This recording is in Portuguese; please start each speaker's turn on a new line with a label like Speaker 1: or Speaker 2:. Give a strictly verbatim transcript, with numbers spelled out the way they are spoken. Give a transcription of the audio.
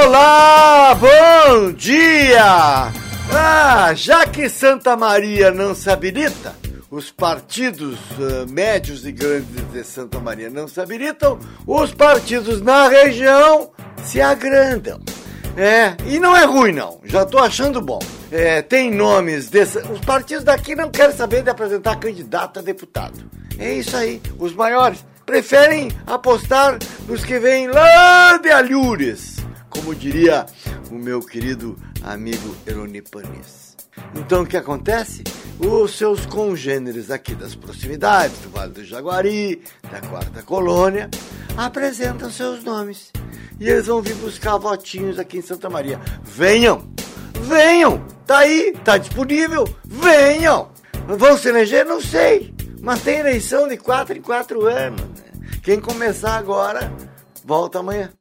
Speaker 1: Olá, bom dia! Ah, já que Santa Maria não se habilita, os partidos uh, médios e grandes de Santa Maria não se habilitam, os partidos na região se agrandam. É, e não é ruim não, já tô achando bom. É, tem nomes desse, os partidos daqui não querem saber de apresentar candidato a deputado. É isso aí, os maiores preferem apostar nos que vêm lá de Alhures, como diria o meu querido amigo Eroni Panis. Então o que acontece? Os seus congêneres aqui das proximidades, do Vale do Jaguari, da Quarta Colônia, apresentam seus nomes. E eles vão vir buscar votinhos aqui em Santa Maria. Venham! Venham! Tá aí, tá disponível, venham! Vão se eleger? Não sei, mas tem eleição de quatro em quatro anos. Quem começar agora, volta amanhã.